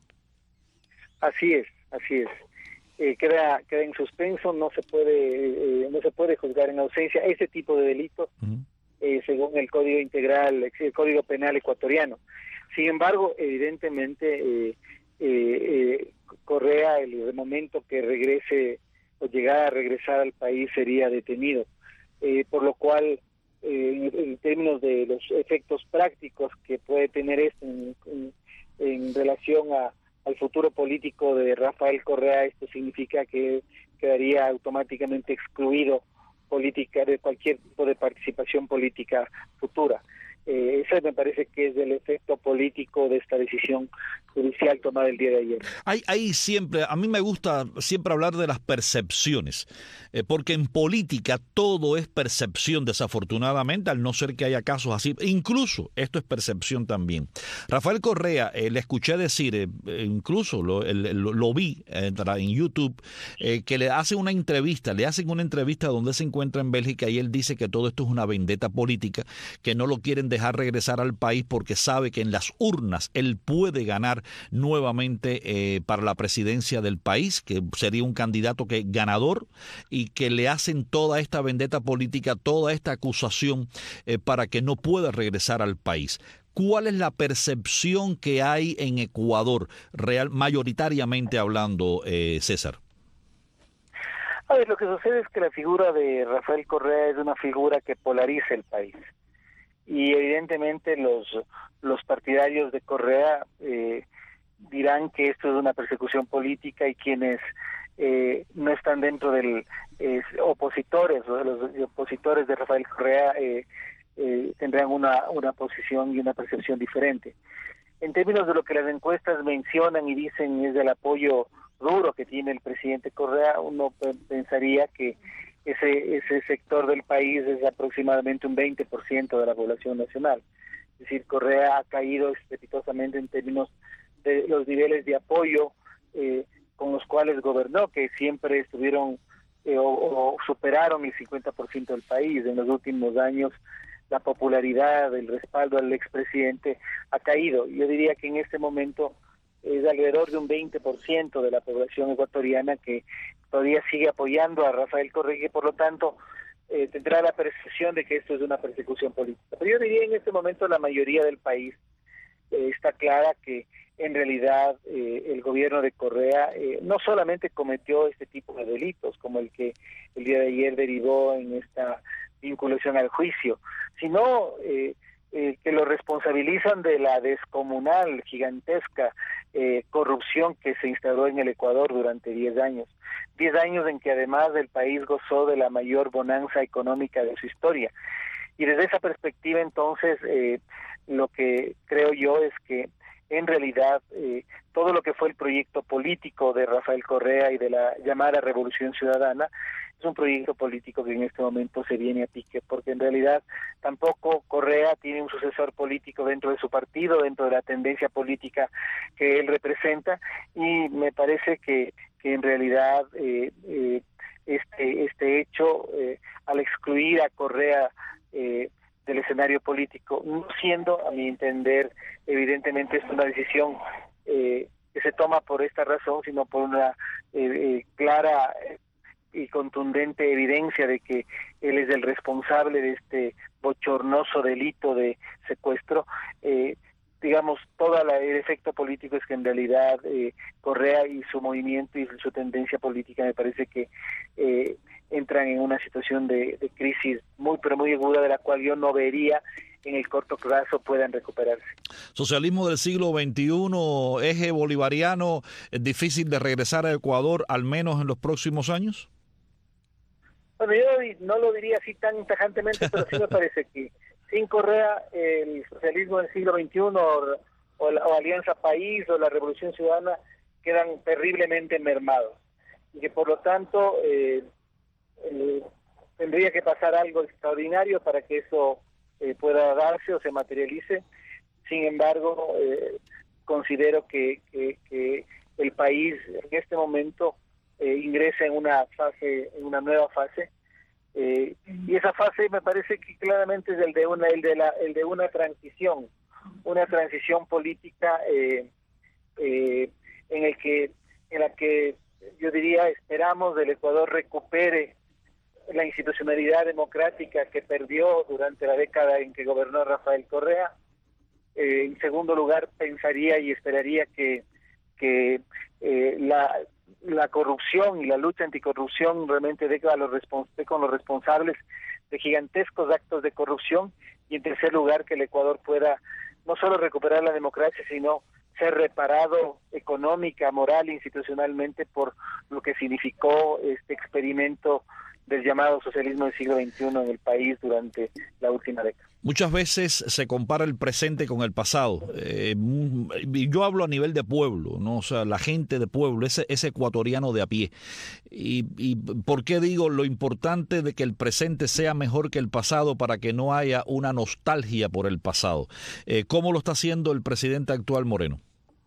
[SPEAKER 12] Así es, así es. Eh, queda queda en suspenso, no se puede eh, no se puede juzgar en ausencia ese tipo de delitos, uh-huh. eh, según el Código Integral, el Código Penal ecuatoriano. Sin embargo, evidentemente eh, eh, eh, Correa, el momento que regrese o llegara a regresar al país, sería detenido, eh, por lo cual Eh, en términos de los efectos prácticos que puede tener esto en, en, en relación a, al futuro político de Rafael Correa, esto significa que quedaría automáticamente excluido política de cualquier tipo de participación política futura. Eh, eso me parece que es el efecto político de esta decisión judicial tomada el día de ayer.
[SPEAKER 3] Hay, hay siempre, a mí me gusta siempre hablar de las percepciones, eh, porque en política todo es percepción, desafortunadamente, al no ser que haya casos así. Incluso esto es percepción también. Rafael Correa, eh, le escuché decir, eh, incluso lo, el, lo, lo vi eh, en YouTube, eh, que le hacen una entrevista, le hacen una entrevista donde se encuentra en Bélgica, y él dice que todo esto es una vendetta política, que no lo quieren dejar regresar al país porque sabe que en las urnas él puede ganar nuevamente eh, para la presidencia del país, que sería un candidato que ganador, y que le hacen toda esta vendetta política, toda esta acusación eh, para que no pueda regresar al país. ¿Cuál es la percepción que hay en Ecuador, real, mayoritariamente hablando, eh, César?
[SPEAKER 12] A ver, lo que sucede es que la figura de Rafael Correa es una figura que polariza el país. Y evidentemente los los partidarios de Correa eh, dirán que esto es una persecución política, y quienes eh, no están dentro del eh, opositores o de los opositores de Rafael Correa eh, eh, tendrán una, una posición y una percepción diferente. En términos de lo que las encuestas mencionan y dicen es del apoyo duro que tiene el presidente Correa, uno pensaría que ese ese sector del país es aproximadamente un veinte por ciento de la población nacional. Es decir, Correa ha caído estrepitosamente en términos de los niveles de apoyo eh, con los cuales gobernó, que siempre estuvieron eh, o, o superaron el cincuenta por ciento del país. En los últimos años la popularidad, el respaldo al expresidente ha caído. Yo diría que en este momento es alrededor de un veinte por ciento de la población ecuatoriana que todavía sigue apoyando a Rafael Correa y que por lo tanto eh, tendrá la percepción de que esto es una persecución política. Pero yo diría en este momento la mayoría del país eh, está clara que en realidad eh, el gobierno de Correa eh, no solamente cometió este tipo de delitos como el que el día de ayer derivó en esta vinculación al juicio, sino eh, eh, que lo responsabilizan de la descomunal, gigantesca eh, corrupción que se instauró en el Ecuador durante diez años. diez años en que además el país gozó de la mayor bonanza económica de su historia. Y desde esa perspectiva entonces eh, lo que creo yo es que en realidad eh, todo lo que fue el proyecto político de Rafael Correa y de la llamada Revolución Ciudadana es un proyecto político que en este momento se viene a pique, porque en realidad tampoco Correa tiene un sucesor político dentro de su partido, dentro de la tendencia política que él representa, y me parece que, que en realidad eh, eh, este, este hecho, eh, al excluir a Correa eh, del escenario político, no siendo, a mi entender, evidentemente es una decisión eh, que se toma por esta razón, sino por una eh, eh, clara y contundente evidencia de que él es el responsable de este bochornoso delito de secuestro. Eh, digamos, todo la, el efecto político es que en realidad eh, Correa y su movimiento y su tendencia política me parece que eh, entran en una situación de, de crisis muy pero muy aguda, de la cual yo no vería en el corto plazo puedan recuperarse.
[SPEAKER 3] Socialismo del siglo veintiuno, eje bolivariano, ¿es difícil de regresar a Ecuador al menos en los próximos años?
[SPEAKER 12] Bueno, yo no lo diría así tan tajantemente, pero sí me parece que sin Correa el socialismo del siglo veintiuno o, o, la, o Alianza País o la Revolución Ciudadana quedan terriblemente mermados y que por lo tanto eh, eh, tendría que pasar algo extraordinario para que eso eh, pueda darse o se materialice. Sin embargo, eh, considero que, que, que el país en este momento eh, ingresa en una fase, en una nueva fase, eh, y esa fase me parece que claramente es el de una, el de la, el de una transición, una transición política eh, eh, en el que, en la que yo diría esperamos el Ecuador recupere la institucionalidad democrática que perdió durante la década en que gobernó Rafael Correa. Eh, en segundo lugar, pensaría y esperaría que, que eh, la, la corrupción y la lucha anticorrupción realmente dé con los, respons- dé con los responsables de gigantescos actos de corrupción, y en tercer lugar que el Ecuador pueda no solo recuperar la democracia, sino ser reparado económica, moral e institucionalmente por lo que significó este experimento del llamado socialismo del siglo veintiuno en el país durante la última década.
[SPEAKER 3] Muchas veces se compara el presente con el pasado. Eh, y yo hablo a nivel de pueblo, ¿no? O sea, la gente de pueblo, ese, ese ecuatoriano de a pie. Y, y ¿por qué digo lo importante de que el presente sea mejor que el pasado para que no haya una nostalgia por el pasado? Eh, ¿Cómo lo está haciendo el presidente actual Moreno?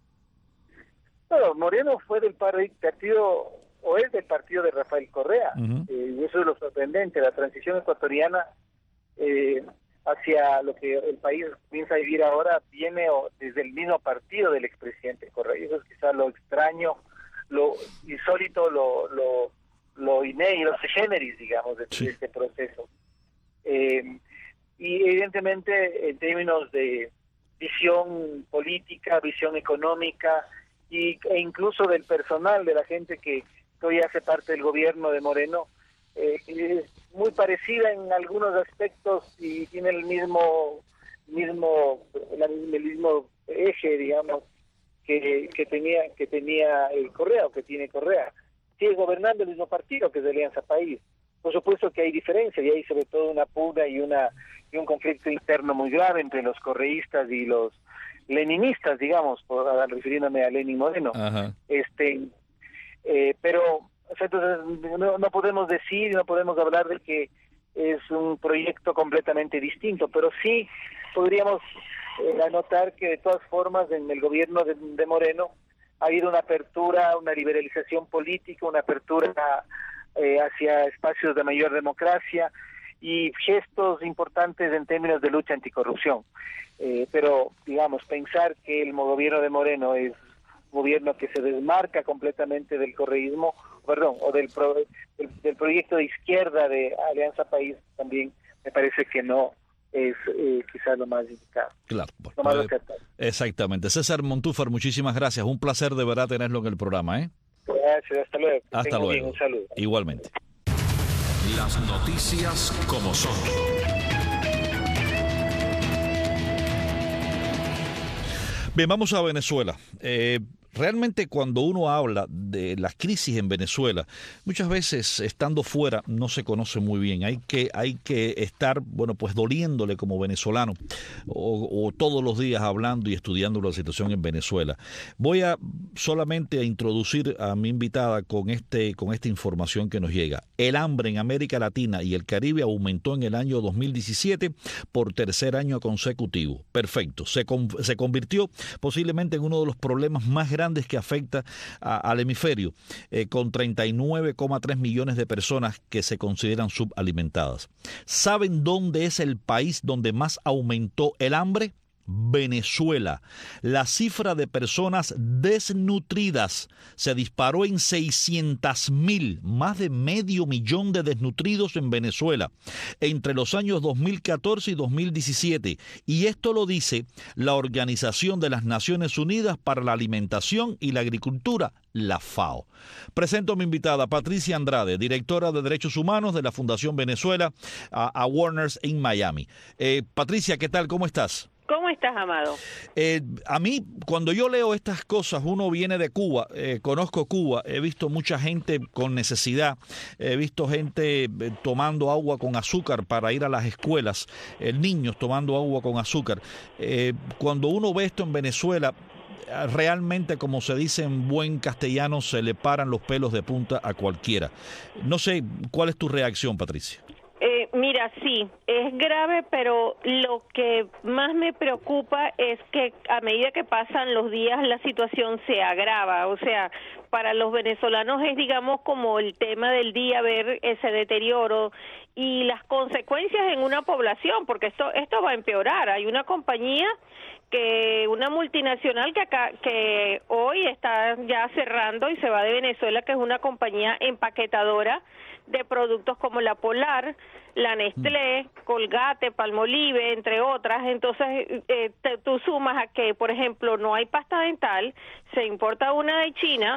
[SPEAKER 12] Bueno, Moreno fue del partido, o es del partido de Rafael Correa, uh-huh. eh, y eso es lo sorprendente. La transición ecuatoriana eh, hacia lo que el país piensa vivir ahora viene desde el mismo partido del expresidente Correa, y eso es quizás lo extraño, lo insólito, lo lo, lo inédito, lo sui generis, digamos, de, sí. de este proceso. Eh, y evidentemente en términos de visión política, visión económica, y, e incluso del personal, de la gente que hoy hace parte del gobierno de Moreno, eh, es muy parecida en algunos aspectos y tiene el mismo mismo la, el mismo eje, digamos, que, que tenía que tenía el Correa, o que tiene Correa. Sigue gobernando el mismo partido, que es de Alianza País. Por supuesto que hay diferencias, y hay sobre todo una pugna y una y un conflicto interno muy grave entre los correístas y los leninistas, digamos, por refiriéndome a Lenín Moreno. Ajá. Este eh, pero o sea, entonces no, no podemos decir, no podemos hablar de que es un proyecto completamente distinto, pero sí podríamos eh, anotar que de todas formas en el gobierno de, de Moreno ha habido una apertura, una liberalización política, una apertura eh, hacia espacios de mayor democracia, y gestos importantes en términos de lucha anticorrupción. Eh, pero, digamos, pensar que el gobierno de Moreno es un gobierno que se desmarca completamente del correísmo, perdón, o del, pro, del, del proyecto de izquierda de Alianza País, también me parece que no es eh, quizás lo más indicado.
[SPEAKER 3] Claro. Bueno,
[SPEAKER 12] lo más
[SPEAKER 3] eh,
[SPEAKER 12] acertado.
[SPEAKER 3] Exactamente. César Montúfar, muchísimas gracias. Un placer de verdad tenerlo en el programa, ¿eh?
[SPEAKER 12] Gracias, hasta luego. Que
[SPEAKER 3] hasta luego.
[SPEAKER 12] Bien, un saludo.
[SPEAKER 3] Igualmente.
[SPEAKER 11] Las noticias como son.
[SPEAKER 3] Bien, vamos a Venezuela. Eh, realmente cuando uno habla de la crisis en Venezuela, muchas veces estando fuera no se conoce muy bien. Hay que, hay que estar, bueno, pues doliéndole como venezolano o, o todos los días hablando y estudiando la situación en Venezuela. Voy a solamente a introducir a mi invitada con este, con esta información que nos llega. El hambre en América Latina y el Caribe aumentó en el año dos mil diecisiete por tercer año consecutivo. Perfecto. Se, con, se convirtió posiblemente en uno de los problemas más grandes que afecta a, al hemisferio, eh, con treinta y nueve coma tres millones de personas que se consideran subalimentadas. ¿Saben dónde es el país donde más aumentó el hambre? Venezuela. La cifra de personas desnutridas se disparó en seiscientos mil, más de medio millón de desnutridos en Venezuela entre los años dos mil catorce y dos mil diecisiete, y esto lo dice la Organización de las Naciones Unidas para la Alimentación y la Agricultura, la FAO. Presento a mi invitada Patricia Andrade, directora de Derechos Humanos de la Fundación Venezuela a, a Warners en Miami. Eh, Patricia, ¿qué tal? ¿Cómo estás?
[SPEAKER 13] ¿Cómo estás, Amado?
[SPEAKER 3] Eh, a mí, cuando yo leo estas cosas, uno viene de Cuba, eh, conozco Cuba, he visto mucha gente con necesidad, he visto gente eh, tomando agua con azúcar para ir a las escuelas, eh, niños tomando agua con azúcar. Eh, cuando uno ve esto en Venezuela, realmente, como se dice en buen castellano, se le paran los pelos de punta a cualquiera. No sé, ¿cuál es tu reacción, Patricia?
[SPEAKER 13] Eh, mira, sí, es grave, pero lo que más me preocupa es que a medida que pasan los días la situación se agrava. O sea, para los venezolanos es, digamos, como el tema del día, ver ese deterioro y las consecuencias en una población, porque esto esto va a empeorar. Hay una compañía que una multinacional que acá que hoy está ya cerrando y se va de Venezuela, que es una compañía empaquetadora de productos como la Polar, la Nestlé, Colgate, Palmolive, entre otras. Entonces, eh, te, tú sumas a que, por ejemplo, no hay pasta dental, se importa una de China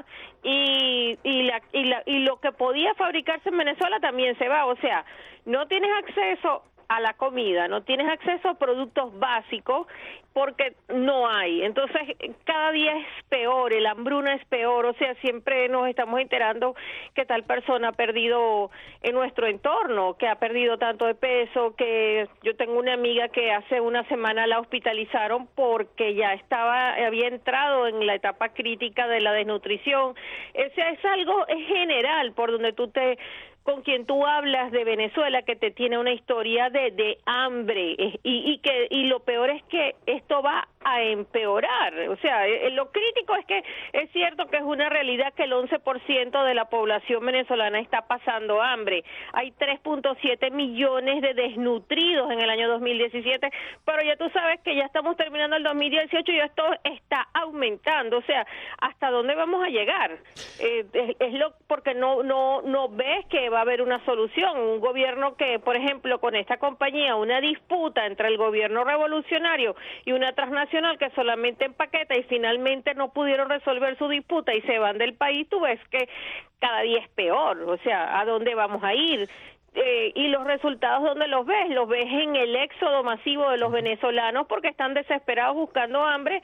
[SPEAKER 13] y y, la, y, la, y lo que podía fabricarse en Venezuela también se va. O sea, no tienes acceso a la comida, no tienes acceso a productos básicos porque no hay. Entonces, cada día es peor, el hambruna es peor. O sea, siempre nos estamos enterando que tal persona ha perdido en nuestro entorno, que ha perdido tanto de peso, que yo tengo una amiga que hace una semana la hospitalizaron porque ya estaba, había entrado en la etapa crítica de la desnutrición. O sea, es algo es general por donde tú te con quien tú hablas de Venezuela, que te tiene una historia de, de hambre, y, y que y lo peor es que esto va a empeorar. O sea, eh, lo crítico es que es cierto que es una realidad que el once por ciento de la población venezolana está pasando hambre. Hay tres punto siete millones de desnutridos en el año dos mil diecisiete, pero ya tú sabes que ya estamos terminando el dos mil dieciocho y esto está aumentando. O sea, ¿hasta dónde vamos a llegar? Eh, es, es lo porque no no no ves que va a haber una solución. Un gobierno que, por ejemplo, con esta compañía, una disputa entre el gobierno revolucionario y una transnacional que solamente empaqueta y finalmente no pudieron resolver su disputa y se van del país, tú ves que cada día es peor. O sea, ¿a dónde vamos a ir? Eh, y los resultados, ¿dónde los ves? Los ves en el éxodo masivo de los venezolanos porque están desesperados buscando hambre.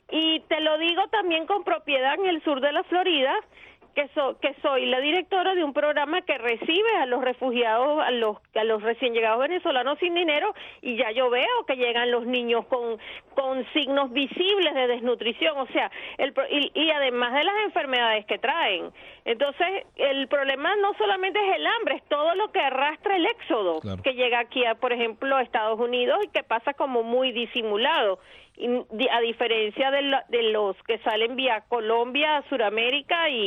[SPEAKER 13] Y te lo digo también con propiedad en el sur de la Florida, que, so, que soy la directora de un programa que recibe a los refugiados, a los a los recién llegados venezolanos sin dinero, y ya yo veo que llegan los niños con con signos visibles de desnutrición. O sea, el y, y además de las enfermedades que traen. Entonces, el problema no solamente es el hambre, es todo lo que arrastra el éxodo, claro, que llega aquí, a, por ejemplo, a Estados Unidos y que pasa como muy disimulado. A diferencia de, la, de los que salen vía Colombia, Suramérica y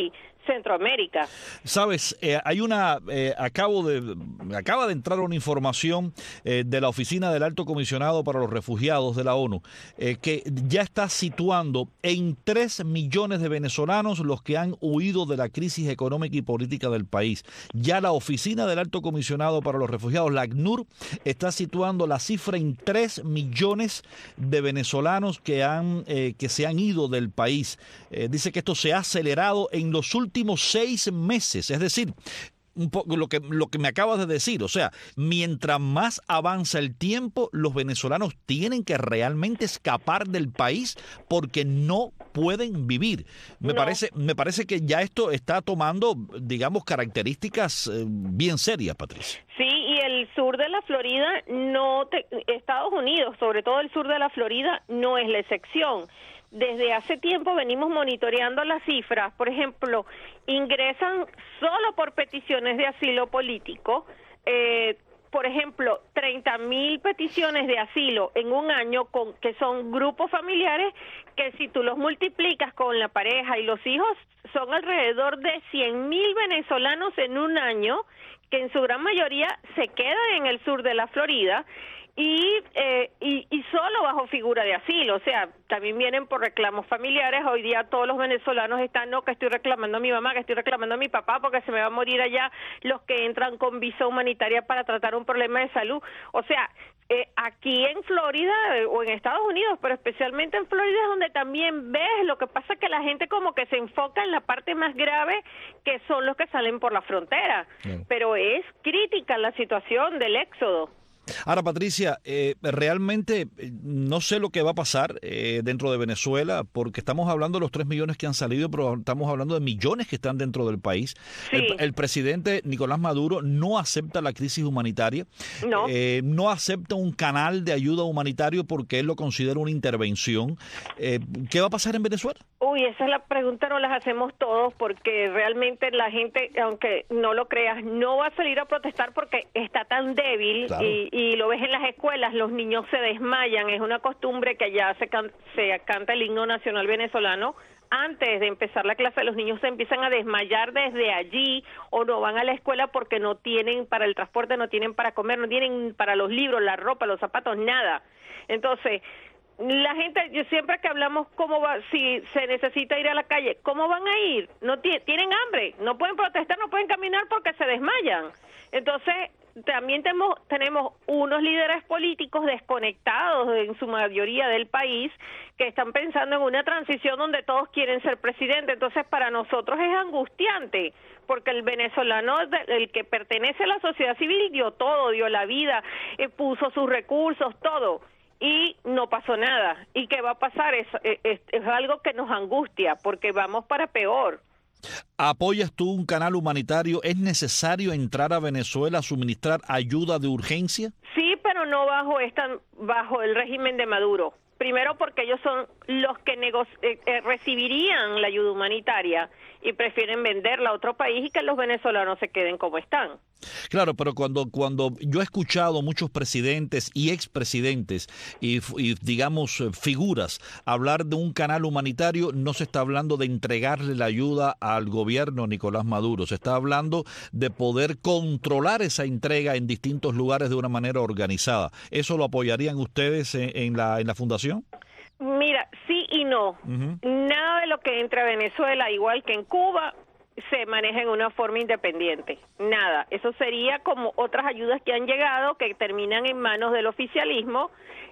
[SPEAKER 13] Centroamérica.
[SPEAKER 3] Sabes, eh, hay una, eh, acabo de, acaba de entrar una información eh, de la Oficina del Alto Comisionado para los Refugiados de la ONU, eh, que ya está situando en tres millones de venezolanos los que han huido de la crisis económica y política del país. Ya la Oficina del Alto Comisionado para los Refugiados, la ACNUR, está situando la cifra en tres millones de venezolanos que, han, eh, que se han ido del país. Eh, dice que esto se ha acelerado en los últimos últimos seis meses, es decir, un poco lo que lo que me acabas de decir, o sea, mientras más avanza el tiempo, los venezolanos tienen que realmente escapar del país porque no pueden vivir. Me
[SPEAKER 13] no.
[SPEAKER 3] parece me parece que ya esto está tomando, digamos, características eh, bien serias, Patricia.
[SPEAKER 13] Sí, y el sur de la Florida no te, Estados Unidos, sobre todo el sur de la Florida, no es la excepción. Desde hace tiempo venimos monitoreando las cifras. Por ejemplo, ingresan solo por peticiones de asilo político, eh, por ejemplo, treinta mil peticiones de asilo en un año, con que son grupos familiares que si tú los multiplicas con la pareja y los hijos, son alrededor de cien mil venezolanos en un año, que en su gran mayoría se quedan en el sur de la Florida. Y, eh, y y solo bajo figura de asilo, o sea, también vienen por reclamos familiares. Hoy día todos los venezolanos están, no, que estoy reclamando a mi mamá, que estoy reclamando a mi papá porque se me va a morir allá, los que entran con visa humanitaria para tratar un problema de salud. O sea, eh, aquí en Florida eh, o en Estados Unidos, pero especialmente en Florida es donde también ves, lo que pasa es que la gente como que se enfoca en la parte más grave, que son los que salen por la frontera, sí. Pero es crítica la situación del éxodo.
[SPEAKER 3] Ahora, Patricia, eh, realmente no sé lo que va a pasar eh, dentro de Venezuela, porque estamos hablando de los tres millones que han salido, pero estamos hablando de millones que están dentro del país. Sí. El, el presidente Nicolás Maduro no acepta la crisis humanitaria,
[SPEAKER 13] no.
[SPEAKER 3] Eh, no acepta un canal de ayuda humanitario porque él lo considera una intervención. Eh, ¿Qué va a pasar en Venezuela?
[SPEAKER 13] Uy, esa es la pregunta, no las hacemos todos, porque realmente la gente, aunque no lo creas, no va a salir a protestar porque está tan débil. Claro. y, y lo ves en las escuelas, los niños se desmayan. Es una costumbre que allá se, can, se canta el himno nacional venezolano. Antes de empezar la clase, los niños se empiezan a desmayar desde allí, o no van a la escuela porque no tienen para el transporte, no tienen para comer, no tienen para los libros, la ropa, los zapatos, nada. Entonces, la gente, yo siempre que hablamos cómo va, si se necesita ir a la calle, ¿cómo van a ir? No tienen hambre, no pueden protestar, no pueden caminar porque se desmayan. Entonces, también tenemos, tenemos unos líderes políticos desconectados en su mayoría del país, que están pensando en una transición donde todos quieren ser presidente. Entonces, para nosotros es angustiante, porque el venezolano, el que pertenece a la sociedad civil, dio todo, dio la vida, eh, puso sus recursos, todo, y no pasó nada. ¿Y qué va a pasar? Es, es, es algo que nos angustia, porque vamos para peor.
[SPEAKER 3] ¿Apoyas tú un canal humanitario? ¿Es necesario entrar a Venezuela a suministrar ayuda de urgencia?
[SPEAKER 13] Sí, pero no bajo esta, bajo el régimen de Maduro. Primero porque ellos son los que nego- eh, eh, recibirían la ayuda humanitaria y prefieren venderla a otro país y que los venezolanos se queden como están.
[SPEAKER 3] Claro, pero cuando cuando yo he escuchado muchos presidentes y expresidentes y, y digamos figuras hablar de un canal humanitario, no se está hablando de entregarle la ayuda al gobierno Nicolás Maduro, se está hablando de poder controlar esa entrega en distintos lugares de una manera organizada. ¿Eso lo apoyarían ustedes en, en la en la fundación?
[SPEAKER 13] Mira, sí y no. Uh-huh. Nada de lo que entra a Venezuela, igual que en Cuba, se maneja en una forma independiente. Nada. Eso sería como otras ayudas que han llegado, que terminan en manos del oficialismo,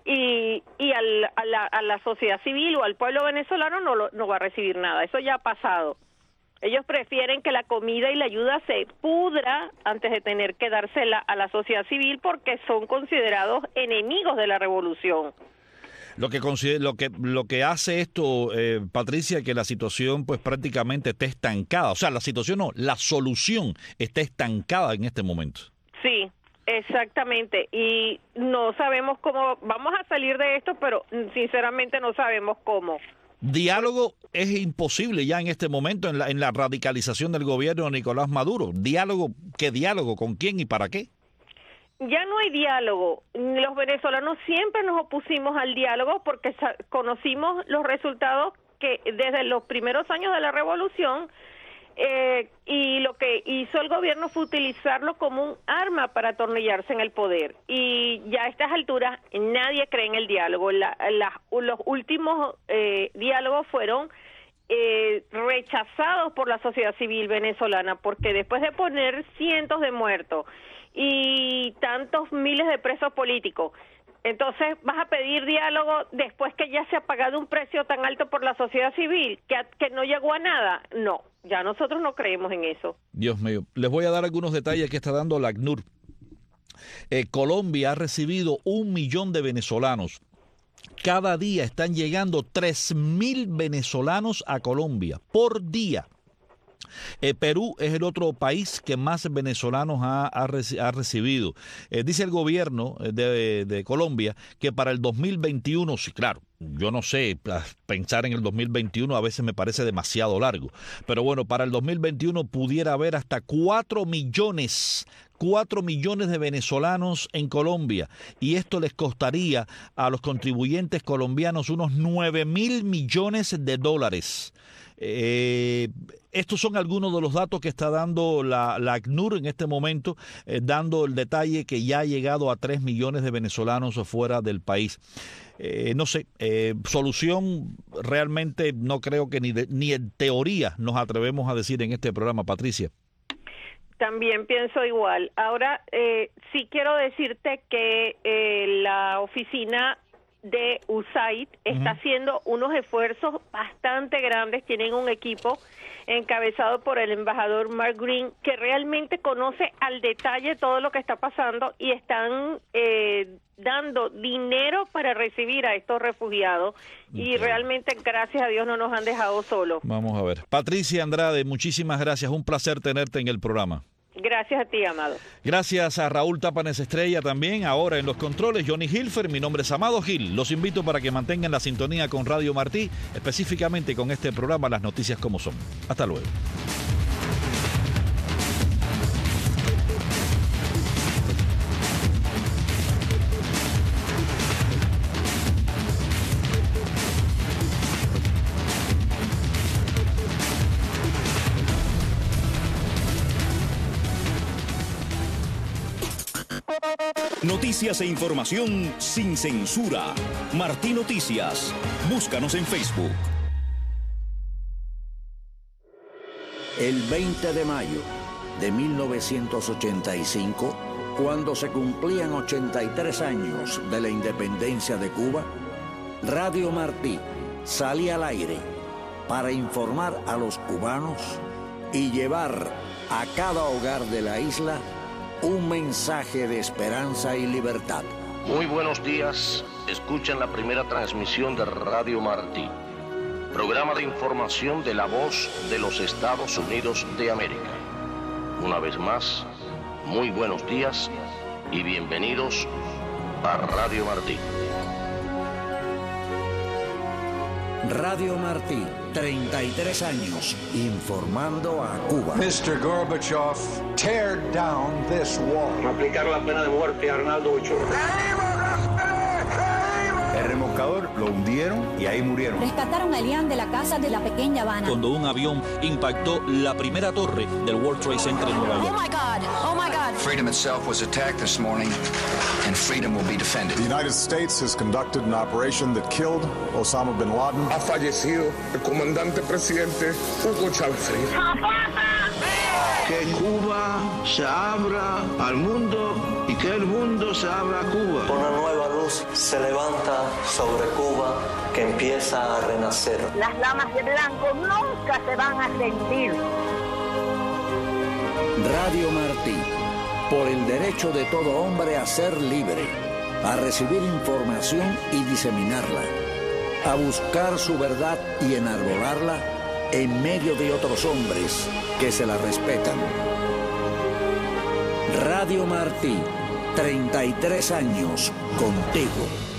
[SPEAKER 13] y, y al, a, la, a la sociedad civil o al pueblo venezolano no, lo, no va a recibir nada. Eso ya ha pasado. Ellos prefieren que la comida y la ayuda se pudra antes de tener que dársela a la sociedad civil, porque son considerados enemigos de la revolución.
[SPEAKER 3] Lo que lo que lo que hace esto, eh, Patricia, que la situación pues prácticamente esté estancada. O sea, la situación no, la solución está estancada en este momento.
[SPEAKER 13] Sí, exactamente. Y no sabemos cómo vamos a salir de esto, pero sinceramente no sabemos cómo.
[SPEAKER 3] Diálogo es imposible ya en este momento en la, en la radicalización del gobierno de Nicolás Maduro. Diálogo, ¿qué diálogo? ¿Con quién y para qué?
[SPEAKER 13] Ya no hay diálogo. Los venezolanos siempre nos opusimos al diálogo porque conocimos los resultados que desde los primeros años de la revolución Eh, y lo que hizo el gobierno fue utilizarlo como un arma para atornillarse en el poder. Y ya a estas alturas nadie cree en el diálogo. La, la, los últimos eh, diálogos fueron eh, rechazados por la sociedad civil venezolana, porque después de poner cientos de muertos y tantos miles de presos políticos, entonces vas a pedir diálogo después que ya se ha pagado un precio tan alto por la sociedad civil que, que no llegó a nada. No, ya nosotros no creemos en eso.
[SPEAKER 3] Dios mío, les voy a dar algunos detalles que está dando la ACNUR. Eh, Colombia ha recibido un millón de venezolanos. Cada día están llegando tres mil venezolanos a Colombia por día. Eh, Perú es el otro país que más venezolanos ha, ha, ha recibido. Eh, dice el gobierno de, de Colombia que para el dos mil veintiuno, sí, claro, yo no sé, pensar en el dos mil veintiuno a veces me parece demasiado largo, pero bueno, para el dos mil veintiuno pudiera haber hasta cuatro millones, cuatro millones de venezolanos en Colombia, y esto les costaría a los contribuyentes colombianos unos nueve mil millones de dólares. Eh, estos son algunos de los datos que está dando la, la ACNUR en este momento, eh, dando el detalle que ya ha llegado a tres millones de venezolanos fuera del país. Eh, no sé, eh, solución realmente no creo que ni, de, ni en teoría nos atrevemos a decir en este programa, Patricia.
[SPEAKER 13] También pienso igual. Ahora, eh, sí quiero decirte que eh, la oficina de U S A I D está uh-huh. haciendo unos esfuerzos bastante grandes. Tienen un equipo encabezado por el embajador Mark Green, que realmente conoce al detalle todo lo que está pasando, y están eh, dando dinero para recibir a estos refugiados. Okay. Y realmente, gracias a Dios, no nos han dejado solos.
[SPEAKER 3] Vamos a ver. Patricia Andrade, muchísimas gracias. Un placer tenerte en el programa.
[SPEAKER 13] Gracias a ti, Amado.
[SPEAKER 3] Gracias a Raúl Tapanes Estrella también. Ahora en los controles, Johnny Hilfer. Mi nombre es Amado Gil. Los invito para que mantengan la sintonía con Radio Martí, específicamente con este programa Las Noticias Como Son. Hasta luego.
[SPEAKER 14] Noticias e información sin censura. Martí Noticias. Búscanos en Facebook.
[SPEAKER 15] El veinte de mayo de mil novecientos ochenta y cinco, cuando se cumplían ochenta y tres años de la independencia de Cuba, Radio Martí salía al aire para informar a los cubanos y llevar a cada hogar de la isla un mensaje de esperanza y libertad.
[SPEAKER 16] Muy buenos días, escuchan la primera transmisión de Radio Martí, programa de información de la voz de los Estados Unidos de América. Una vez más, muy buenos días y bienvenidos a Radio Martí.
[SPEAKER 15] Radio Martí, treinta y tres años, informando a Cuba.
[SPEAKER 17] mister Gorbachev, tear down this wall.
[SPEAKER 18] Aplicar la pena de muerte a Arnaldo Ochoa.
[SPEAKER 19] El remolcador lo hundieron y ahí murieron.
[SPEAKER 20] Rescataron a Elian de la casa de la pequeña Habana.
[SPEAKER 21] Cuando un avión impactó la primera torre del World Trade Center en Nueva York.
[SPEAKER 20] Oh my God, oh my God.
[SPEAKER 22] Freedom itself was attacked this morning, and freedom will be defended.
[SPEAKER 23] The United States has conducted an operation that killed Osama bin Laden.
[SPEAKER 24] Ha fallecido el comandante presidente Hugo Chávez Frías.
[SPEAKER 25] Que Cuba se abra al mundo y que el mundo se abra a Cuba.
[SPEAKER 26] Una nueva luz se levanta sobre Cuba que empieza a renacer.
[SPEAKER 27] Las lamas de blanco nunca se van a rendir.
[SPEAKER 15] Radio Martí, por el derecho de todo hombre a ser libre, a recibir información y diseminarla, a buscar su verdad y enarbolarla en medio de otros hombres que se la respetan. Radio Martí, treinta y tres años contigo.